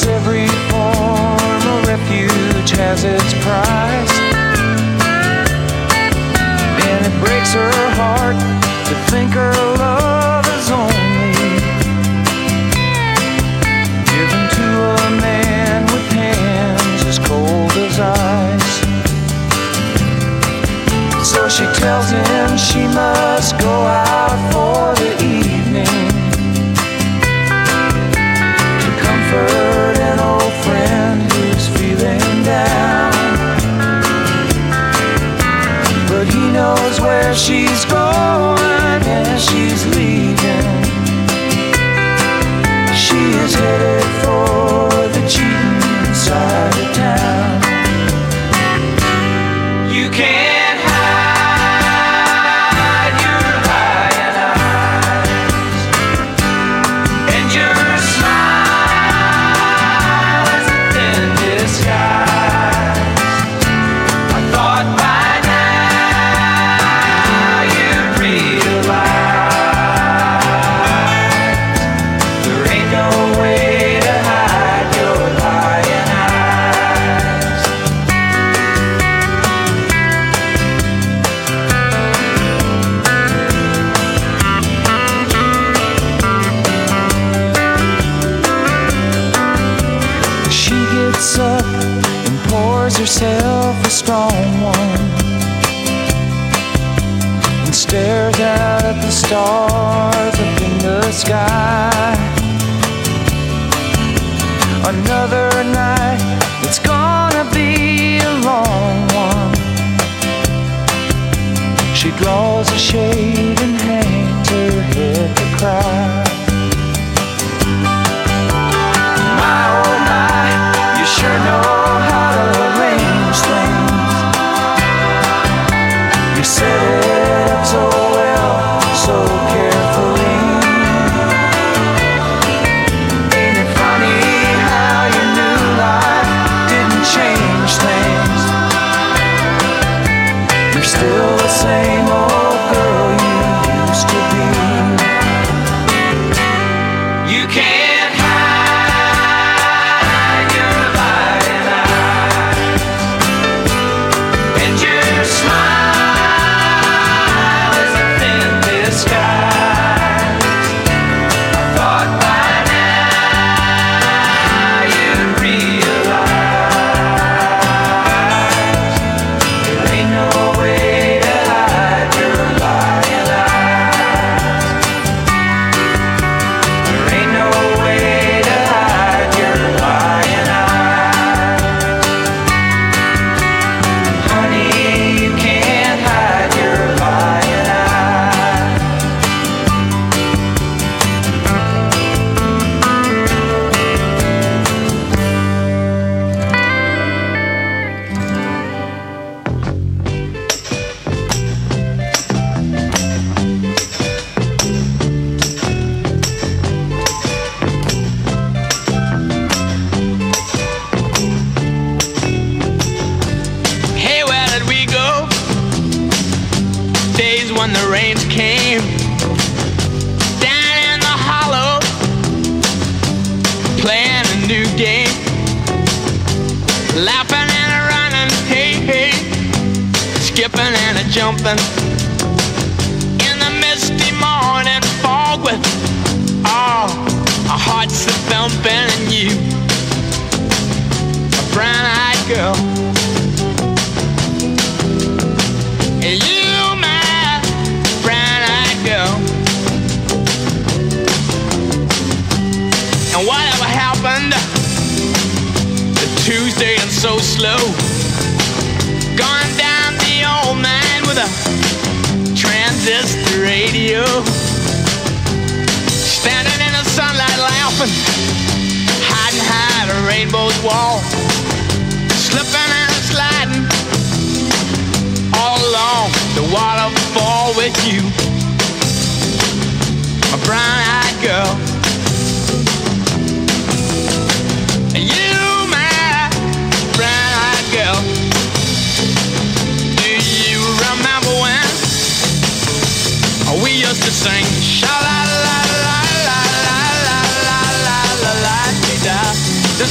every form of refuge has its price, and it breaks her heart to think her love is only given to a man with hands as cold as ice. So she tells him she must go out for the evening to comfort an old friend who's feeling down. But he knows where she's going and she's leaving. She is headed for the cheating side of town. You can't hide your lying eyes, and your smile is a thin disguise. I thought by now you'd realize there ain't no way to hide your lying eyes. She gets up and pours herself a strong one and stares out at the stars up in the sky. Another night, it's gonna be a long one. She draws a shade and hangs her head to cry. My oh my, you sure know how to arrange things. You set it up so well, so carefully. Ain't it funny how your new life didn't change things? You're still the same old girl you used to be. You can't hide your lying eyes, and your smile is a thin disguise. I thought by now you'd realize there ain't no way to hide your lying eyes. There ain't no way to hide your lying eyes. Honey, you can't hide your lying eyes. Hey, where did we go? Days when the rains came down in the hollow, playing a new game, laughing and a running, hey, hey, skipping and a jumping in the misty morning fog with all our hearts a thumping, and you, a brown-eyed girl. You, my brown-eyed girl. And whatever happened to Tuesday and so slow, gone down the old man with a transistor radio, standing in the sunlight laughing, hiding behind a rainbow's wall, slipping and sliding all along the waterfall with you, a brown-eyed girl. You, my brown-eyed girl. Do you remember when we used to sing sha-la-la-la-la-la-la-la-la-la-la-la-la-la-la? The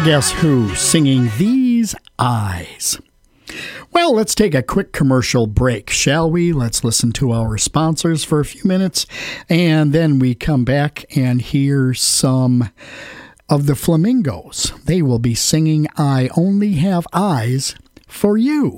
Guess Who singing These Eyes. Well, let's take a quick commercial break, shall we? Let's listen to our sponsors for a few minutes, and then we come back and hear some of the Flamingos. They will be singing I Only Have Eyes for You.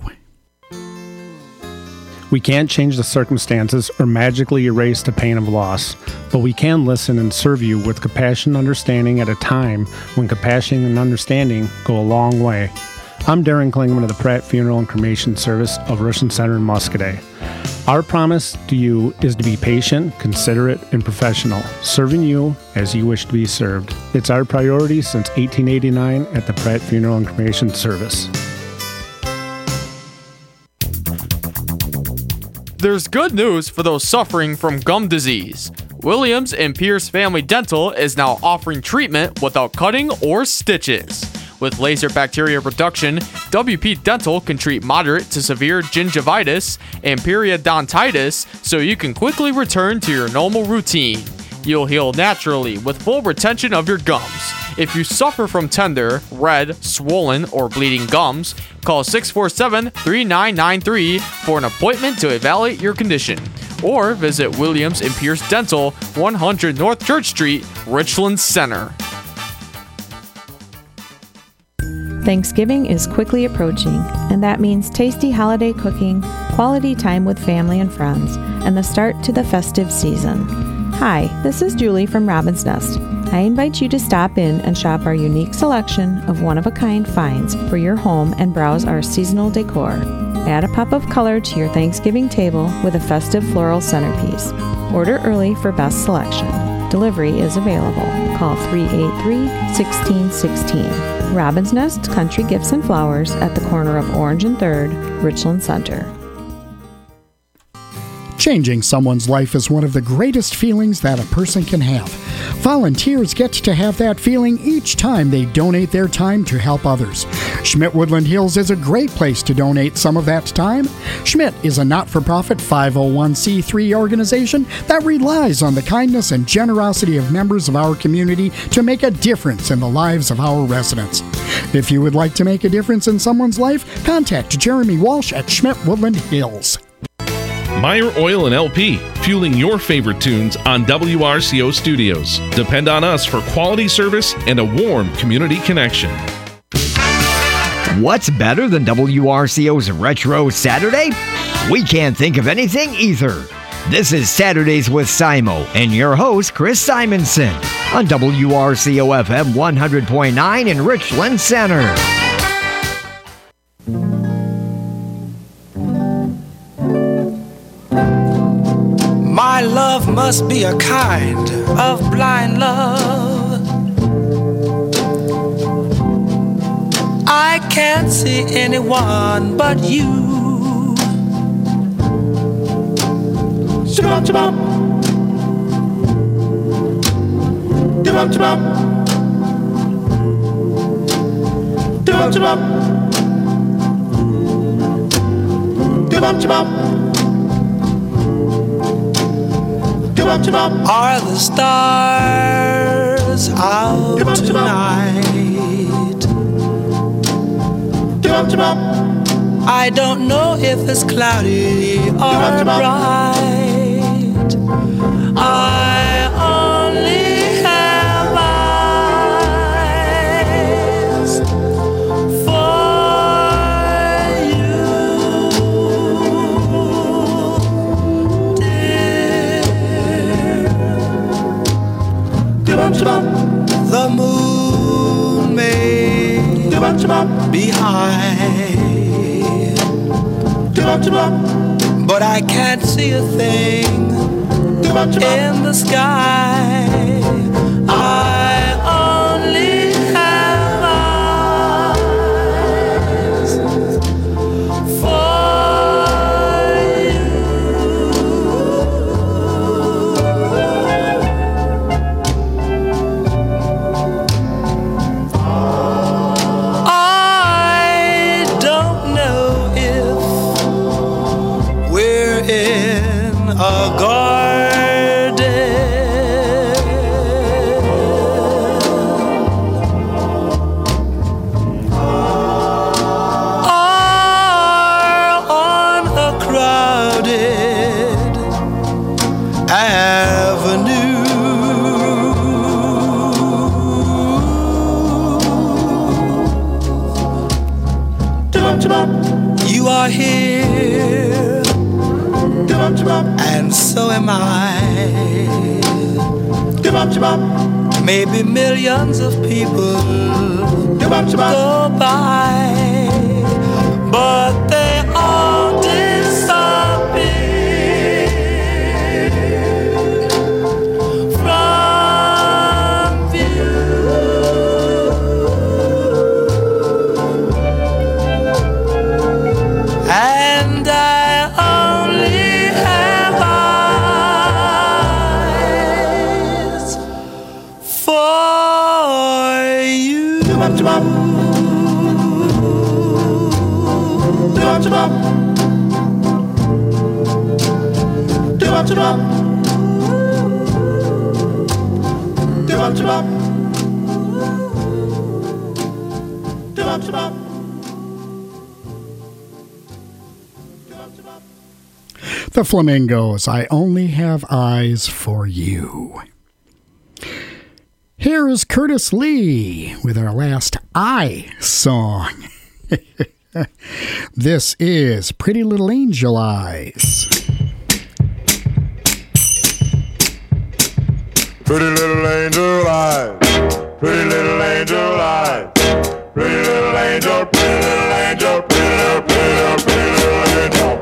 We can't change the circumstances or magically erase the pain of loss, but we can listen and serve you with compassion and understanding at a time when compassion and understanding go a long way. I'm Darren Klingman of the Pratt Funeral and Cremation Service of Richland Center in Muscoda. Our promise to you is to be patient, considerate, and professional, serving you as you wish to be served. It's our priority since 1889 at the Pratt Funeral and Cremation Service. There's good news for those suffering from gum disease. Williams and Pierce Family Dental is now offering treatment without cutting or stitches. With laser bacteria reduction, WP Dental can treat moderate to severe gingivitis and periodontitis so you can quickly return to your normal routine. You'll heal naturally with full retention of your gums. If you suffer from tender, red, swollen, or bleeding gums, call 647-3993 for an appointment to evaluate your condition. Or visit Williams and Pierce Dental, 100 North Church Street, Richland Center. Thanksgiving is quickly approaching, and that means tasty holiday cooking, quality time with family and friends, and the start to the festive season. Hi, this is Julie from Robin's Nest. I invite you to stop in and shop our unique selection of one-of-a-kind finds for your home and browse our seasonal decor. Add a pop of color to your Thanksgiving table with a festive floral centerpiece. Order early for best selection. Delivery is available. Call 383-1616. Robin's Nest Country Gifts and Flowers at the corner of Orange and 3rd, Richland Center. Changing someone's life is one of the greatest feelings that a person can have. Volunteers get to have that feeling each time they donate their time to help others. Schmidt Woodland Hills is a great place to donate some of that time. Schmidt is a not-for-profit 501c3 organization that relies on the kindness and generosity of members of our community to make a difference in the lives of our residents. If you would like to make a difference in someone's life, contact Jeremy Walsh at Schmidt Woodland Hills. Meyer Oil and LP, fueling your favorite tunes on WRCO Studios. Depend on us for quality service and a warm community connection. What's better than WRCO's Retro Saturday? We can't think of anything either. This is Saturdays with Simo and your host, Chris Simonson, on WRCO FM 100.9 in Richland Center. My love must be a kind of blind love. I can't see anyone but you. Shabam, shabam. Shabam, shabam. Shabam, shabam. Shabam, shabam. Are the stars out tonight? I don't know if it's cloudy or bright. I only have eyes for you, the moon may be high, but I can't see a thing in the sky. I only have eyes for you. I don't know if we're in a garden and so am I. Maybe millions of people go by, but they all disappear from view. And I only have eyes for you. The Flamingos, I Only Have Eyes for You. Here is Curtis Lee with our last I song. This is Pretty Little Angel Eyes. Pretty little angel eyes, pretty little angel eyes, pretty little angel, pretty little angel, pretty little, pretty little, pretty little angel.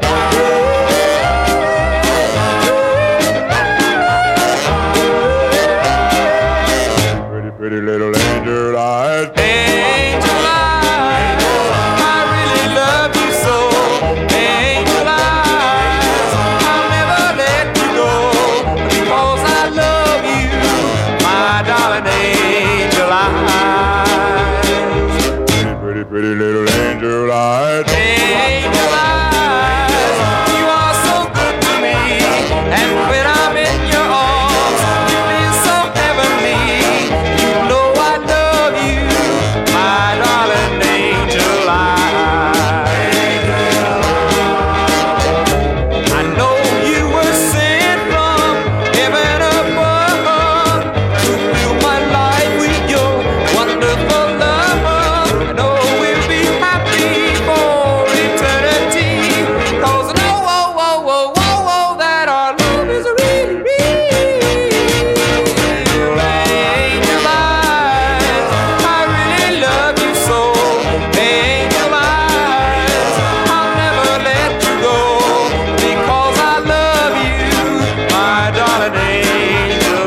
Pretty, pretty little angel eyes. Angel eyes, I really love you so. Angel eyes, I'll never let you go, because I love you, my darling angel eyes. Pretty, pretty, pretty little angel eyes. Angel eyes, you are so good to me, and when I'm in your arms, you feel so heavenly. You know I love you, my darling angel eyes. I know you were sent from heaven above to fill my life with your wonderful love. I know we'll be happy for eternity, 'cause I know, that our love is really real. Angel eyes, I really love you so. Angel eyes, I'll never let you go, because I love you, my darling angel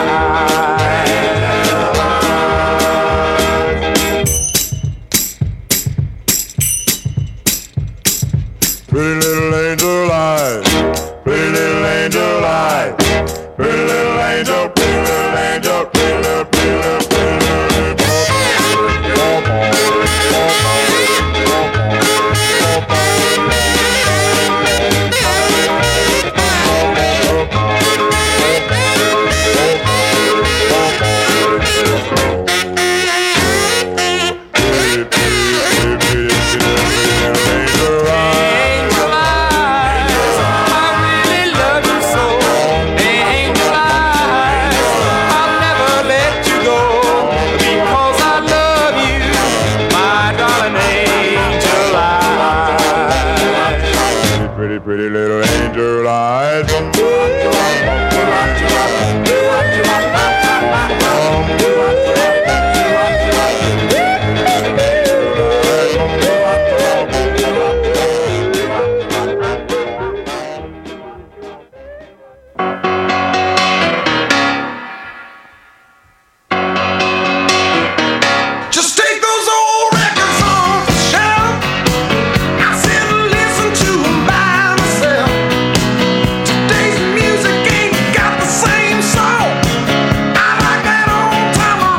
Pretty little angel eyes, pretty little angel eyes, pretty little angel, pretty little angel, pretty little, pretty little, pretty Angel eyes, I really love you so. Angel eyes, I'll never let you go, because I love you, my darling angel eyes. pretty, pretty little angel eyes. Just take those old records off the shelf. I sit and listen to them by myself. Today's music ain't got the same soul. I like that old time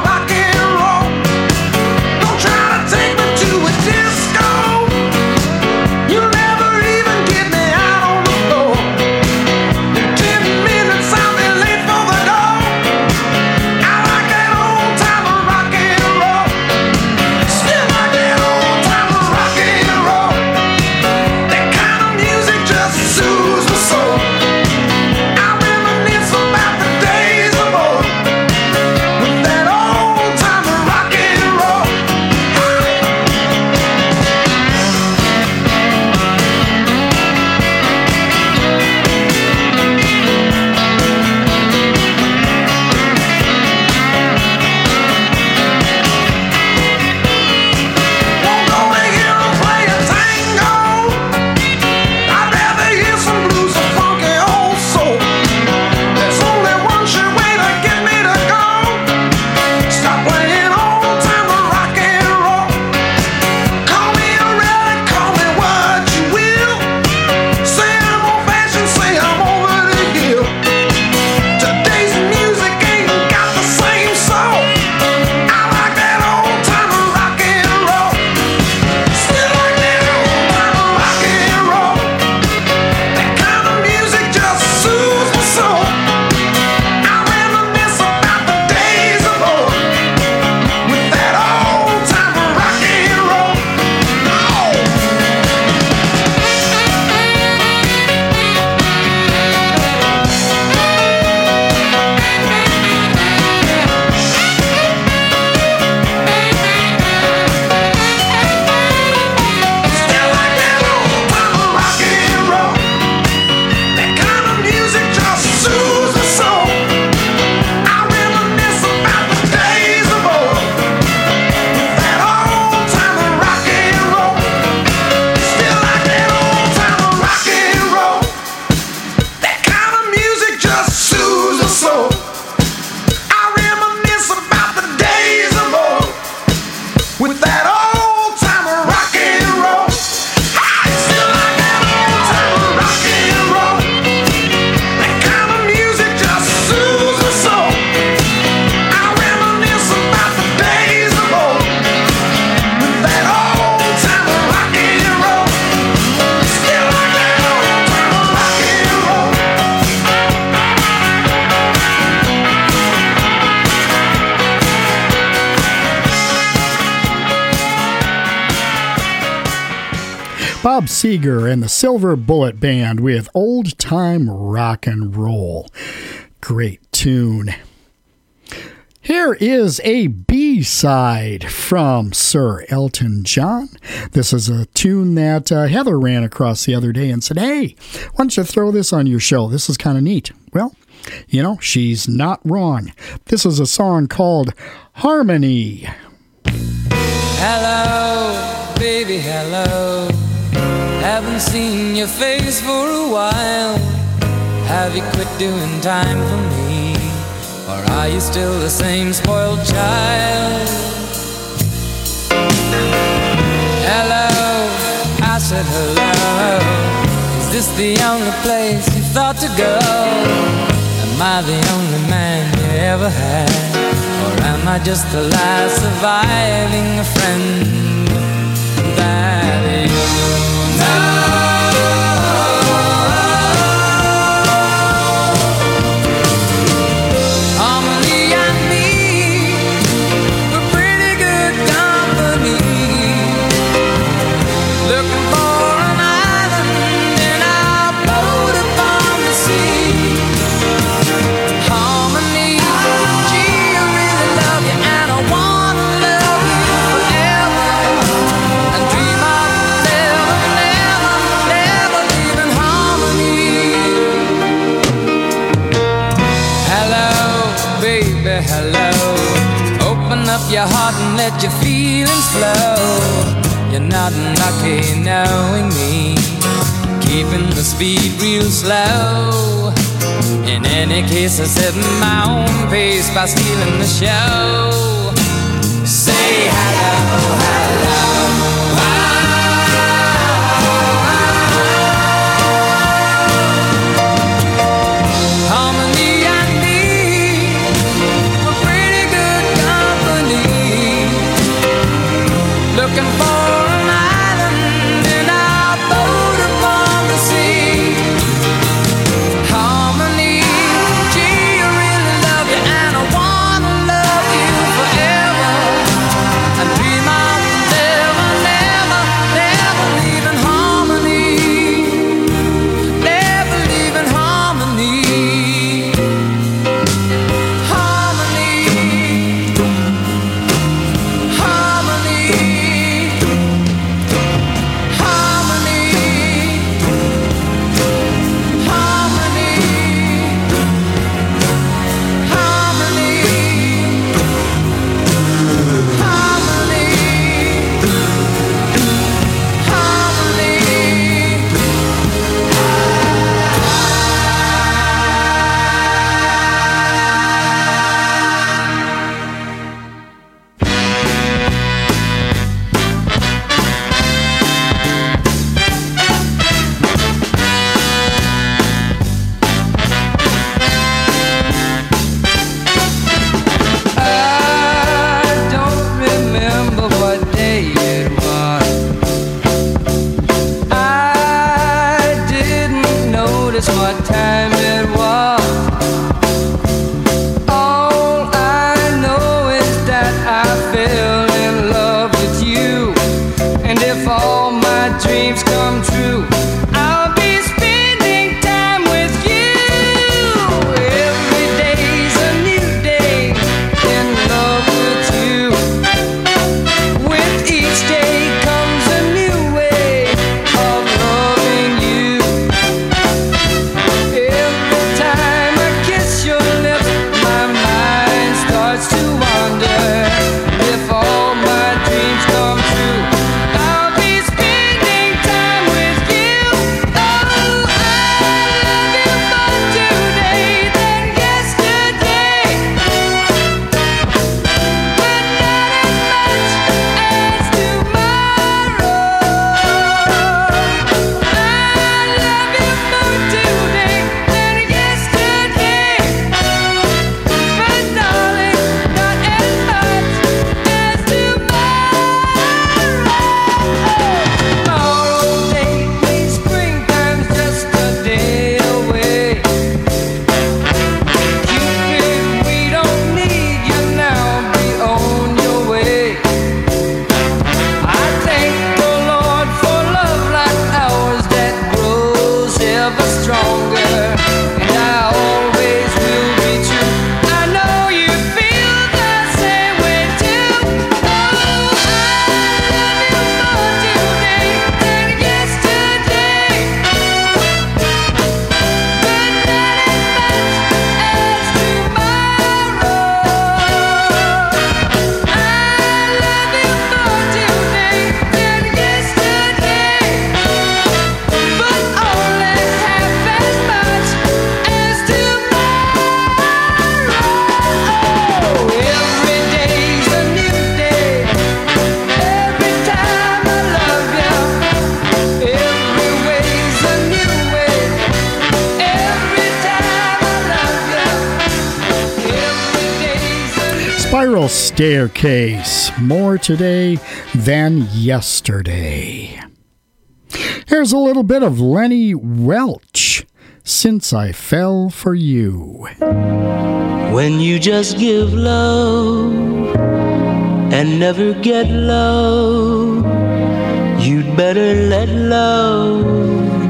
Bob Seger and the Silver Bullet Band with Old Time Rock and Roll. Great tune. Here is a B-side from Sir Elton John. This is a tune that Heather ran across the other day and said, "Hey, why don't you throw this on your show? This is kind of neat." Well, you know, she's not wrong. This is a song called Harmony. Hello, baby, hello. Haven't seen your face for a while. Have you quit doing time for me? Or are you still the same spoiled child? Hello, I said hello. Is this the only place you thought to go? Am I the only man you ever had? Or am I just the last surviving a friend that you know? Harmony and me, we're pretty good company. Looking for an island in our boat upon the sea. Harmony, gee, I really love you and I wanna love you forever. And dream of never, never, never leaving harmony. Hello, baby, hello. Open up your heart and let your feelings flow. You're not lucky knowing me, keeping the speed real slow. In any case, I set my own pace by stealing the show. Say hello, hello. Harmony and me, we're pretty good company. Looking for an island in our boat upon the sea. Harmony, gee, I really love you and I wanna love you forever. And dream of never, never, never leaving harmony. Never leaving harmony. Harmony. Harmony. I don't remember what day it was. I didn't notice what time it was. All I know is that I fell in love with you. And if all my dreams come true, I'll be spending time with you. Every day's a new day in love with you. With each day comes a new way of loving you. Every time I stronger, and I always will be true. I know you feel the same way too. Oh, I love you more today than yesterday. But not as much as tomorrow. I love you more today than yesterday. But only half as much as tomorrow. Every day's a new day. Every time I love you. Every way's a new way. Every time I love you. Every day's a new Spiral Staircase. More today than yesterday. Here's a little bit of Lenny Welch. Since I Fell for You. When you just give love and never get love, you'd better let love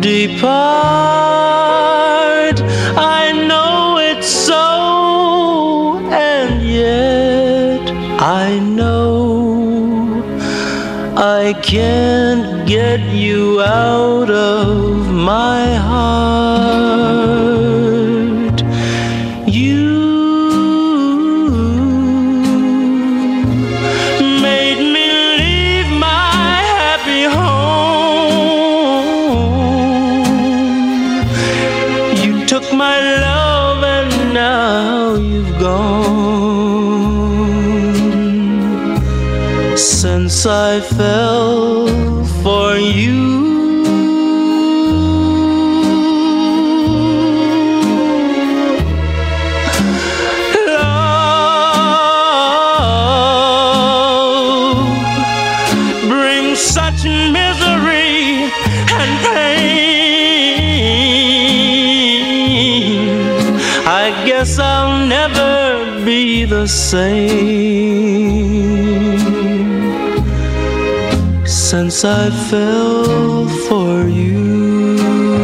depart. I know it's so, and yet I know I can't get you out of my heart. You made me leave my happy home. You took my love and now you've gone. Since I fell for you, such misery and pain. I guess I'll never be the same since I fell for you.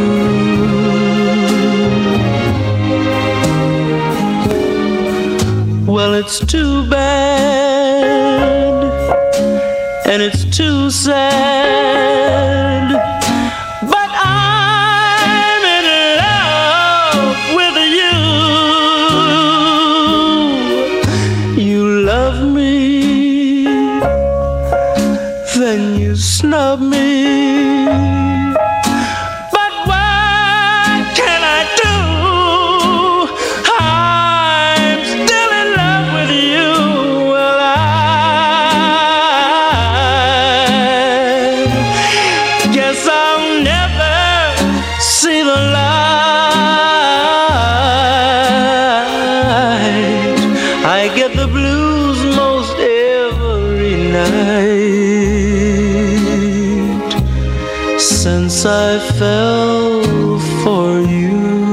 Well, it's too bad, and it's too sad, but I'm in love with you. You love me, then you snub me, but what can I do? I'm still in love with you. Well, guess I'll never see the light. I get the blues most every night since I fell for you.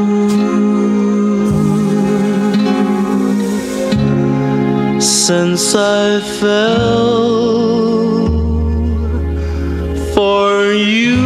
Since I fell for you.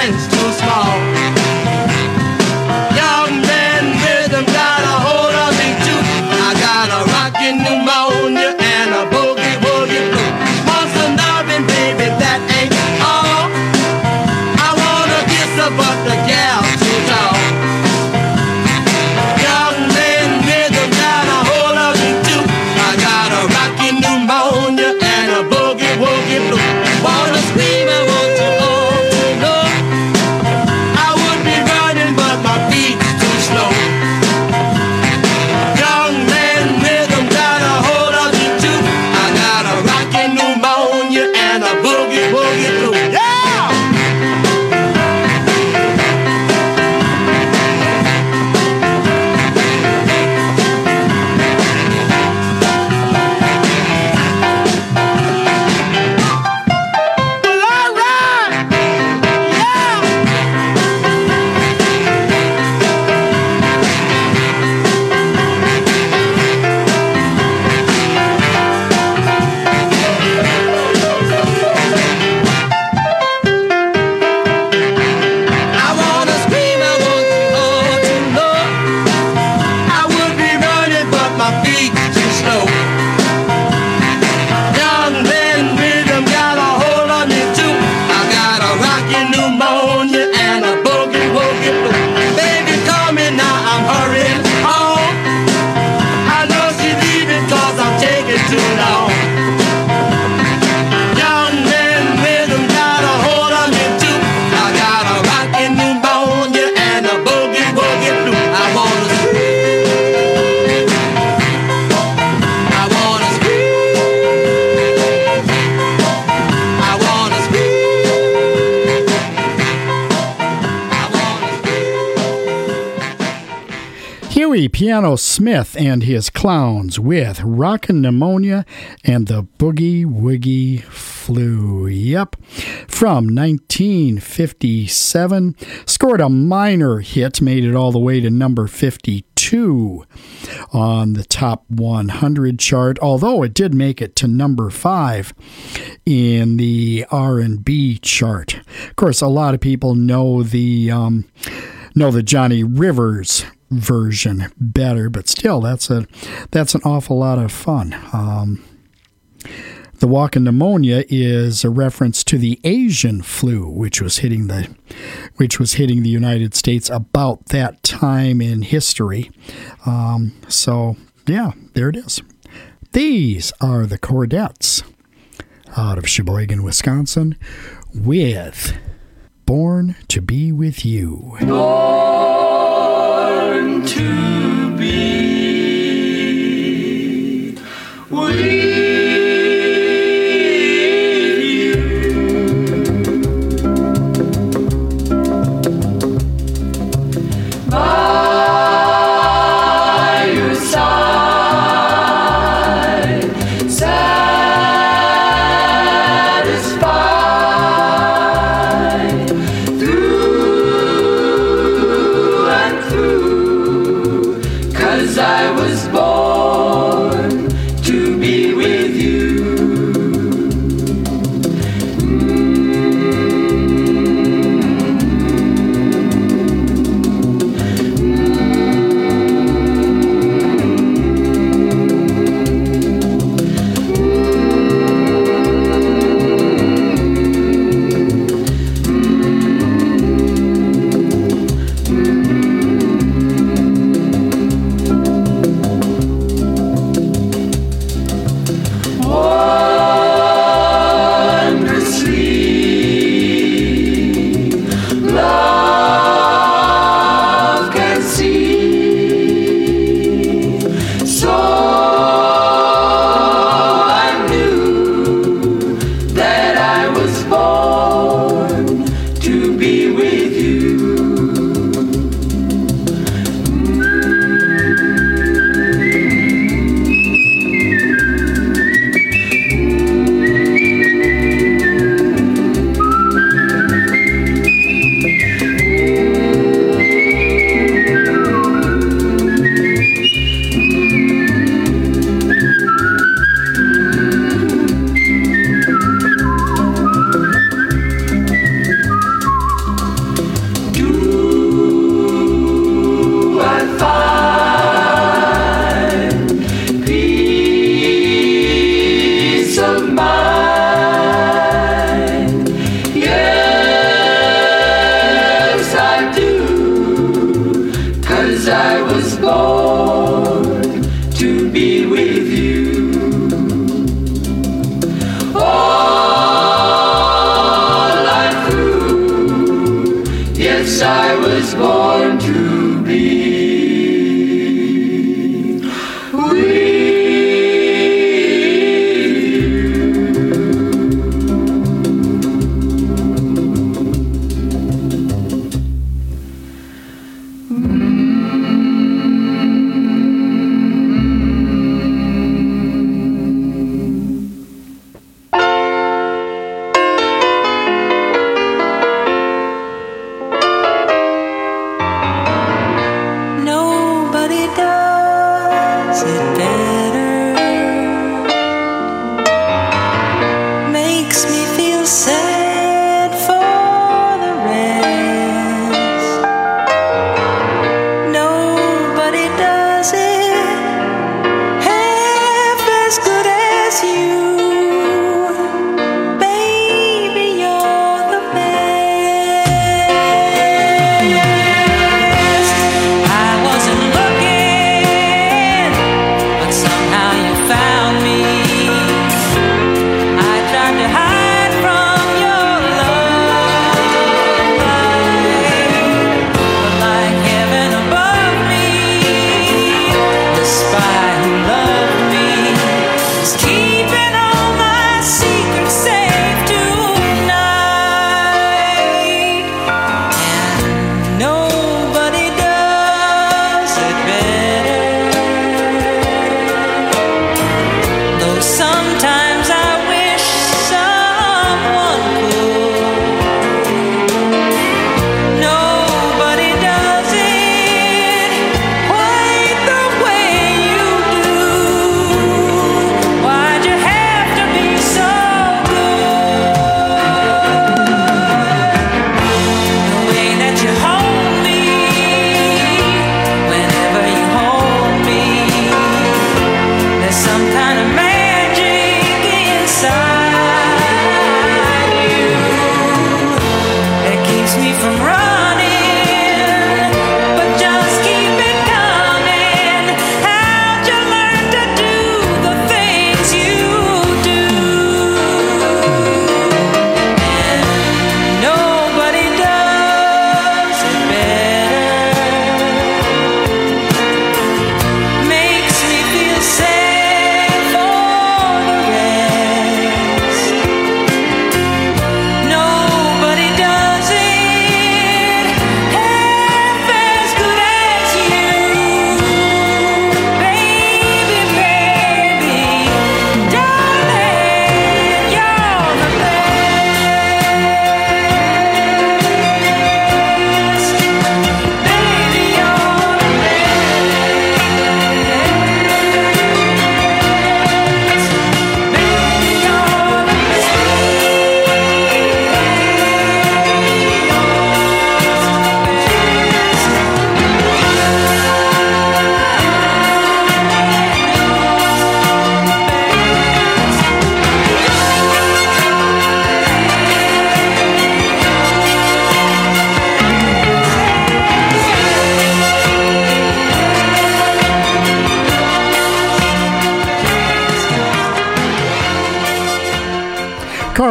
Young man, rhythm got a hold of me Louis Piano Smith and his Clowns with Rockin' Pneumonia and the Boogie Woogie Flu. Yep. From 1957. Scored a minor hit, made it all the way to number 52 on the top 100 chart, although it did make it to number 5 in the R&B chart. Of course, a lot of people know the Johnny Rivers version better, but still, that's an awful lot of fun. The Walkin' Pneumonia is a reference to the Asian flu, which was hitting the United States about that time in history. So yeah, there it is. These are the Chordettes out of Sheboygan, Wisconsin, with Born to Be With You. Born to be with you. By your side, satisfied through and through, 'cause I was born to be with you. Wondrously, love can see. So I knew that I was born to be with you. Do I find peace of mind? Yes, I do, 'cause I was born to be with you. All life through, yes, I was born to be with you.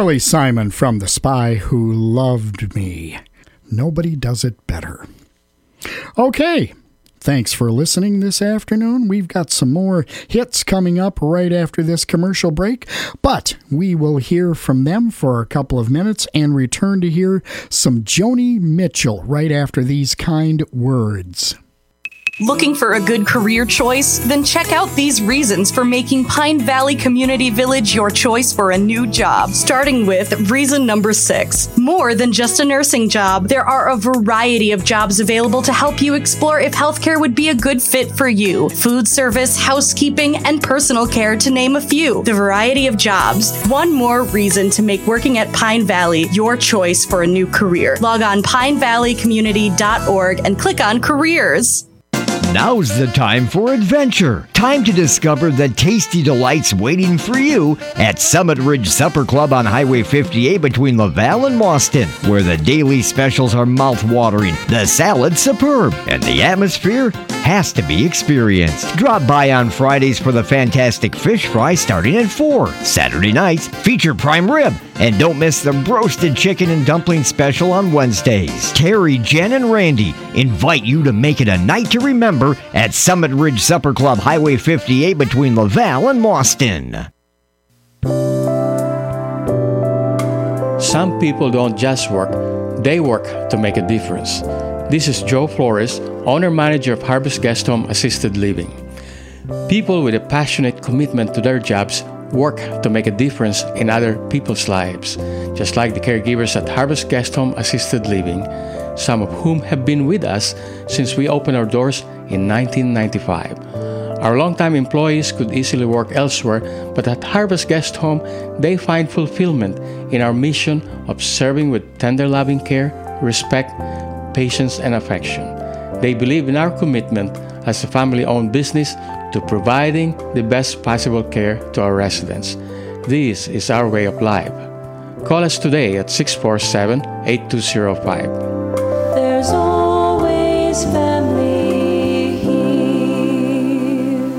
Billy Simon from The Spy Who Loved Me. Nobody does it better. Okay, thanks for listening this afternoon. We've got some more hits coming up right after this commercial break, but we will hear from them for a couple of minutes and return to hear some Joni Mitchell right after these kind words. Looking for a good career choice? Then check out these reasons for making Pine Valley Community Village your choice for a new job. Starting with reason number 6. More than just a nursing job, there are a variety of jobs available to help you explore if healthcare would be a good fit for you. Food service, housekeeping, and personal care, to name a few. The variety of jobs. One more reason to make working at Pine Valley your choice for a new career. Log on pinevalleycommunity.org and click on careers. Now's the time for adventure. Time to discover the tasty delights waiting for you at Summit Ridge Supper Club on Highway 58 between Laval and Mauston, where the daily specials are mouth-watering, the salad superb, and the atmosphere has to be experienced. Drop by on Fridays for the fantastic fish fry starting at 4. Saturday nights feature prime rib, and don't miss the roasted chicken and dumpling special on Wednesdays. Terry, Jen, and Randy invite you to make it a night to remember at Summit Ridge Supper Club, Highway 58 between Laval and Mauston. Some people don't just work, they work to make a difference. This is Joe Flores, owner-manager of Harvest Guest Home Assisted Living. People with a passionate commitment to their jobs work to make a difference in other people's lives, just like the caregivers at Harvest Guest Home Assisted Living, some of whom have been with us since we opened our doors in 1995. Our longtime employees could easily work elsewhere, but at Harvest Guest Home, they find fulfillment in our mission of serving with tender loving care, respect, patience, and affection. They believe in our commitment as a family-owned business to providing the best possible care to our residents. This is our way of life. Call us today at 647-8205. There's always family here.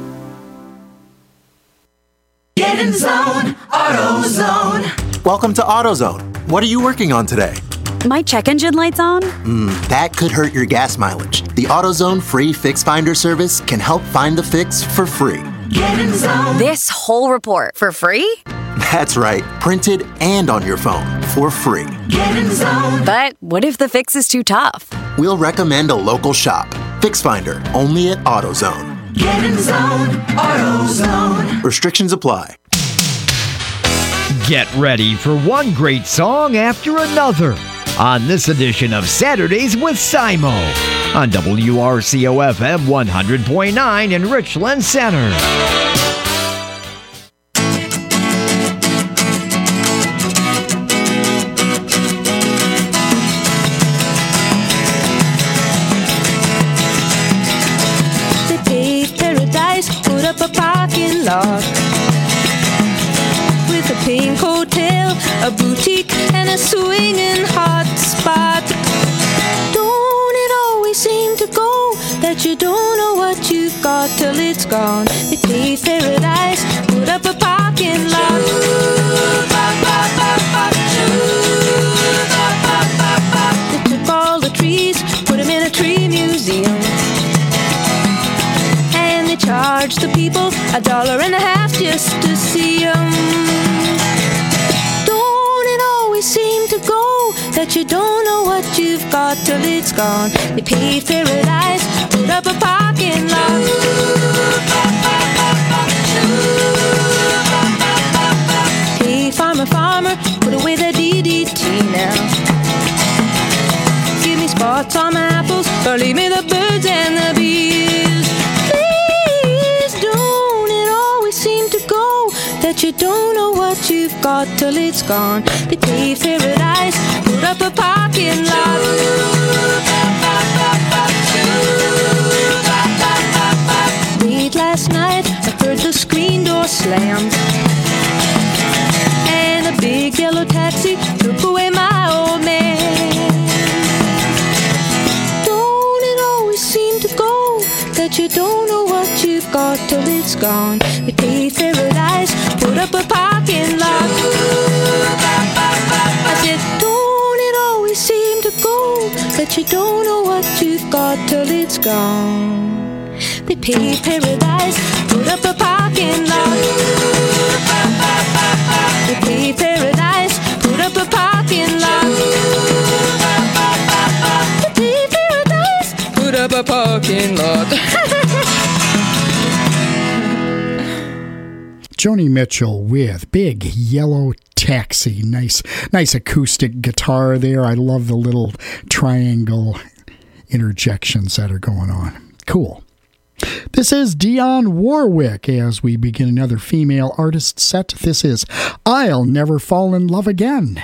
Get in zone, AutoZone. Welcome to AutoZone. What are you working on today? My check engine light's on? That could hurt your gas mileage. The AutoZone free Fix Finder service can help find the fix for free. Get in zone. This whole report for free? That's right, printed and on your phone for free. Get in zone. But what if the fix is too tough? We'll recommend a local shop. Fix Finder, only at AutoZone. Get in zone, AutoZone. Restrictions apply. Get ready for one great song after another on this edition of Saturdays with Simo on WRCO FM 100.9 in Richland Center. They paved paradise, put up a parking lot with a pink hotel, a boutique, and a swinging hot spot. Don't it always seem to go that you don't know what you've got till it's gone? They paved paradise, put up a parking lot. They took all the trees, put them in a tree museum, and they charged the people $1.50 just to see them. Seem to go that you don't know what you've got till it's gone. They paved paradise, put up a parking lot. Hey, farmer, put away the DDT now. Give me spots on my apples, or leave me the birds and the bees. Please don't it always seem to go that you don't know what you've got till it's gone. They paved paradise, put up a parking lot. Late last night, I heard the screen door slam, and a big yellow taxi took away my old man. Don't it always seem to go that you don't know what you've got till it's gone? They paved paradise, put up a parking lot. you don't know what you've got till it's gone. They paved paradise, put up a parking lot. They paved paradise, put up a parking lot. They paved paradise, put up a parking lot. Joni Mitchell with Big Yellow Taxi. Nice acoustic guitar there. I love the little triangle interjections that are going on. Cool. This is Dionne Warwick as we begin another female artist set. This is I'll Never Fall in Love Again.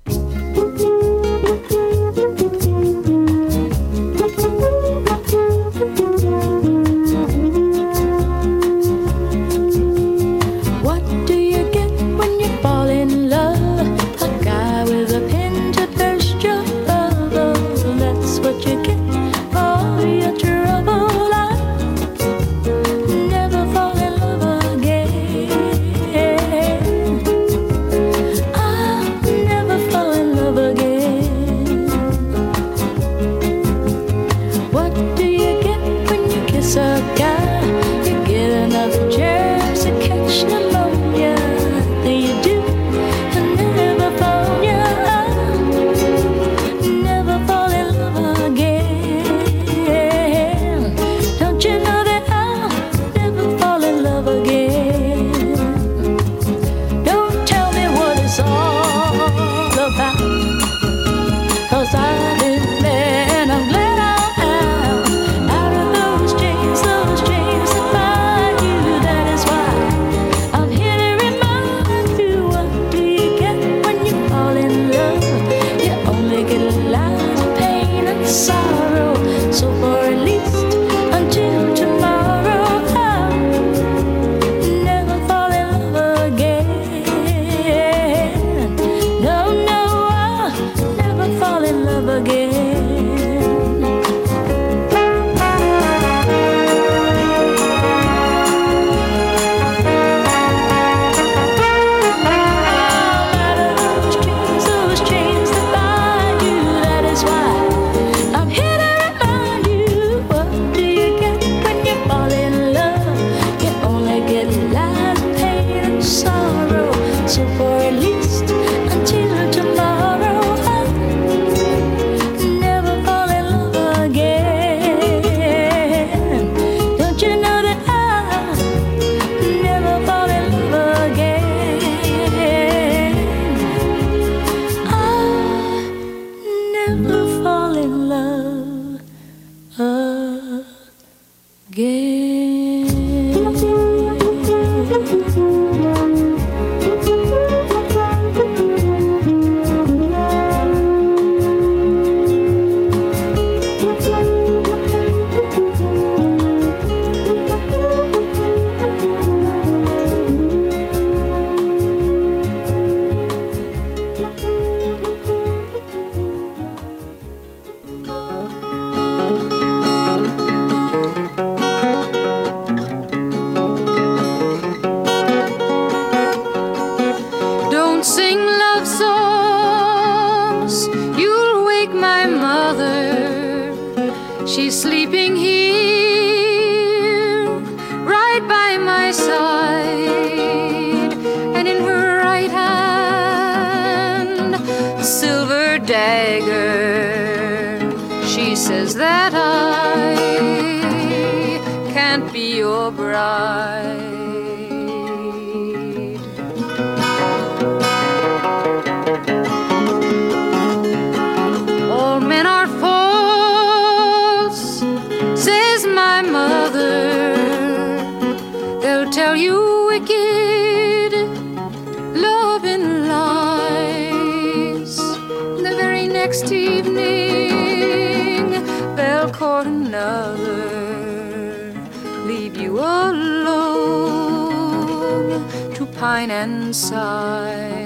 Pine and sigh.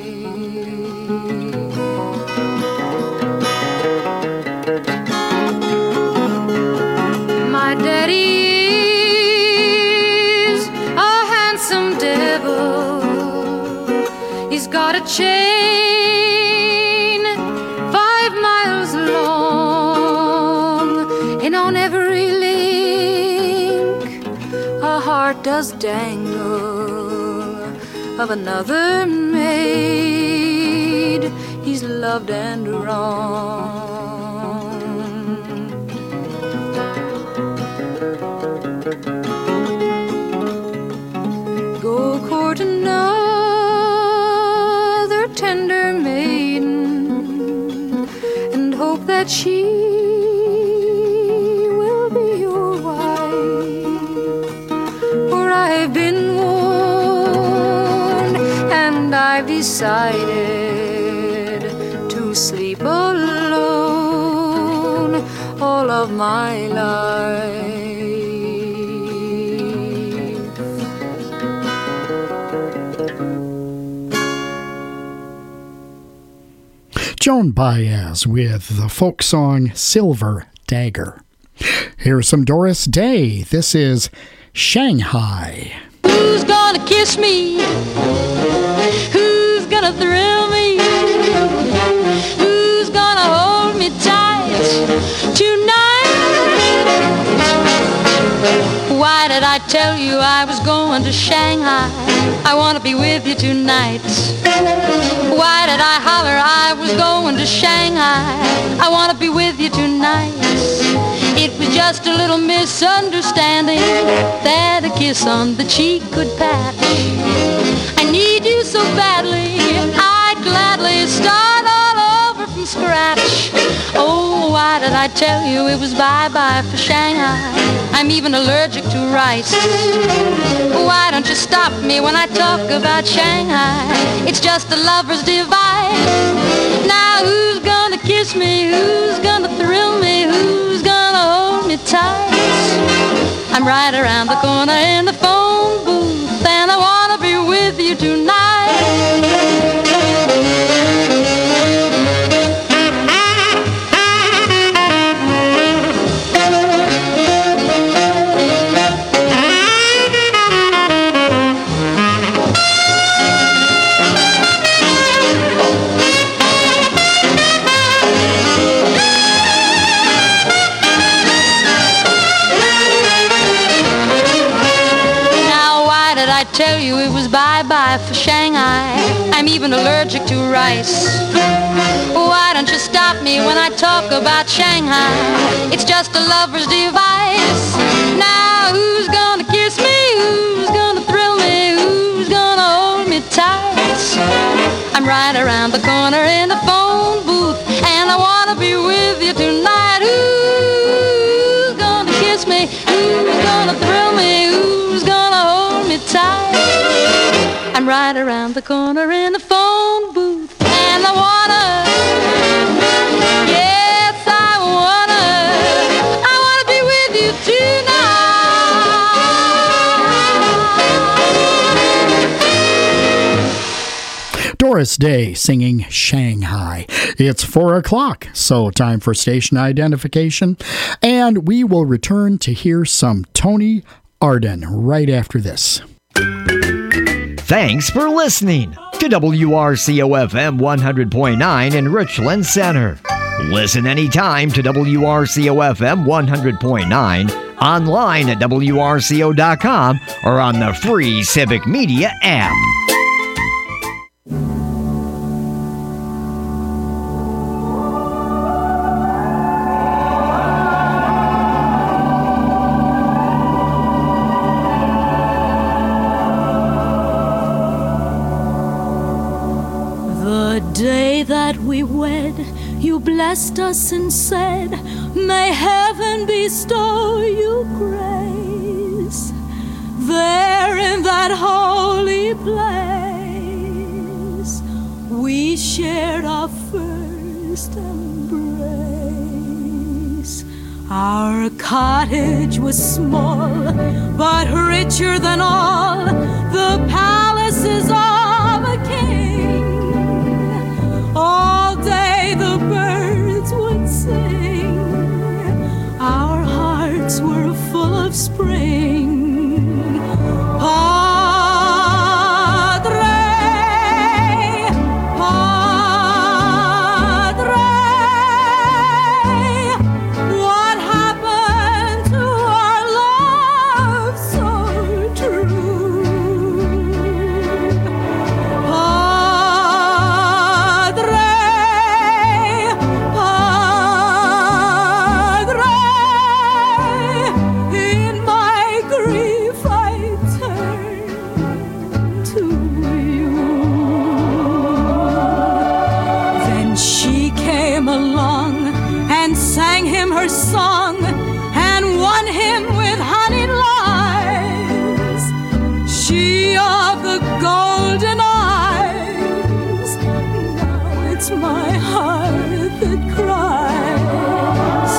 My daddy's a handsome devil. He's got a chain 5 miles long. does dangle of another maid. He's loved and wrong. Go court another tender maiden and hope that she will be your wife. For I've been warned and I've decided to sleep alone all of my life. Joan Baez with the folk song Silver Dagger. Here's some Doris Day. This is Shanghai. Who's gonna kiss me? Who's gonna thrill me? Who's gonna hold me tight tonight? Why did I tell you I was going to Shanghai? I wanna be with you tonight. Why did I holler I was going to Shanghai? I wanna be with you tonight. It was just a little misunderstanding that a kiss on the cheek could patch. I need you so badly, I'd gladly start all over from scratch. Oh, why did I tell you it was bye-bye for Shanghai? I'm even allergic to rice. Why don't you stop me when I talk about Shanghai? It's just a lover's device. Now who's gonna kiss me? Who's gonna thrill me? Who's gonna hold me tight? I'm right around the corner in the phone booth, and I wanna be with you tonight. Tell you it was bye-bye for Shanghai. I'm even allergic to rice. Why don't you stop me when I talk about Shanghai? It's just a lover's device. Now who's gonna kiss me? Who's gonna thrill me? Who's gonna hold me tight? I'm right around the corner in the phone booth, and I wanna be with you tonight. Who's gonna kiss me? Who's gonna thrill me? Who's gonna hold me tight? I'm right around the corner in the phone booth, and I wanna, yes, I wanna be with you tonight. Doris Day singing Shanghai. It's 4 o'clock, so time for station identification, and we will return to hear some Tony Arden right after this. Thanks for listening to WRCO-FM 100.9 in Richland Center. Listen anytime to WRCO-FM 100.9, online at WRCO.com, or on the free Civic Media app. The day that we wed, you blessed us and said, may heaven bestow you grace. There in that holy place, we shared our first embrace. Our cottage was small, but richer than all the palaces of a king. All day the birds would sing. Our hearts were full of spring. Padre, Padre, what happened to our love so true? came along and sang him her song and won him with honeyed lies. She of the golden eyes, now it's my heart that cries.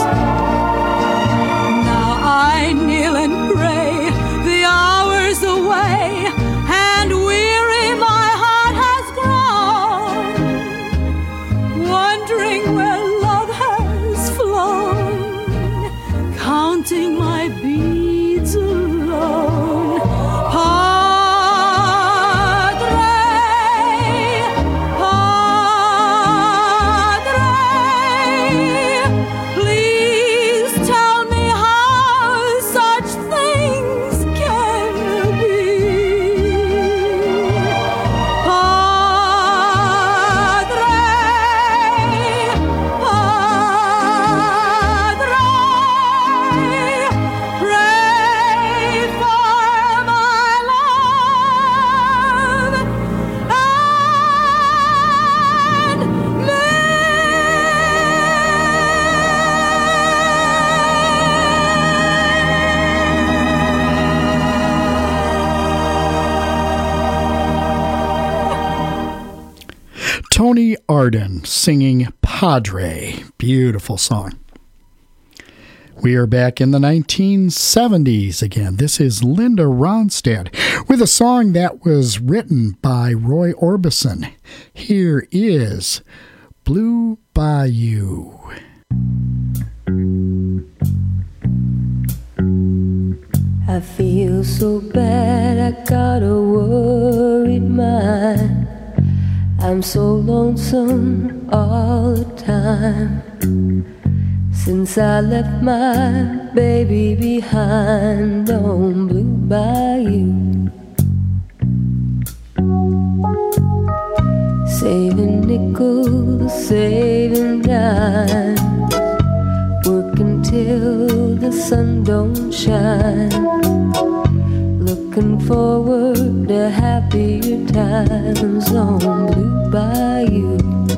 Now I kneel and pray the hours away, and weary my heart has grown, wondering where love has flown, counting my beads alone. Please tell me how such things can be. Padre, pray for my love and Tony Arden singing Padre. Beautiful song. We are back in the 1970s again. This is Linda Ronstadt with a song that was written by Roy Orbison. Here is Blue Bayou. I feel so bad, I got a worried mind. I'm so lonesome all the time. Since I left my baby behind on Blue Bayou. Saving nickels, saving dimes, working till the sun don't shine, looking forward to happier times on Blue Bayou.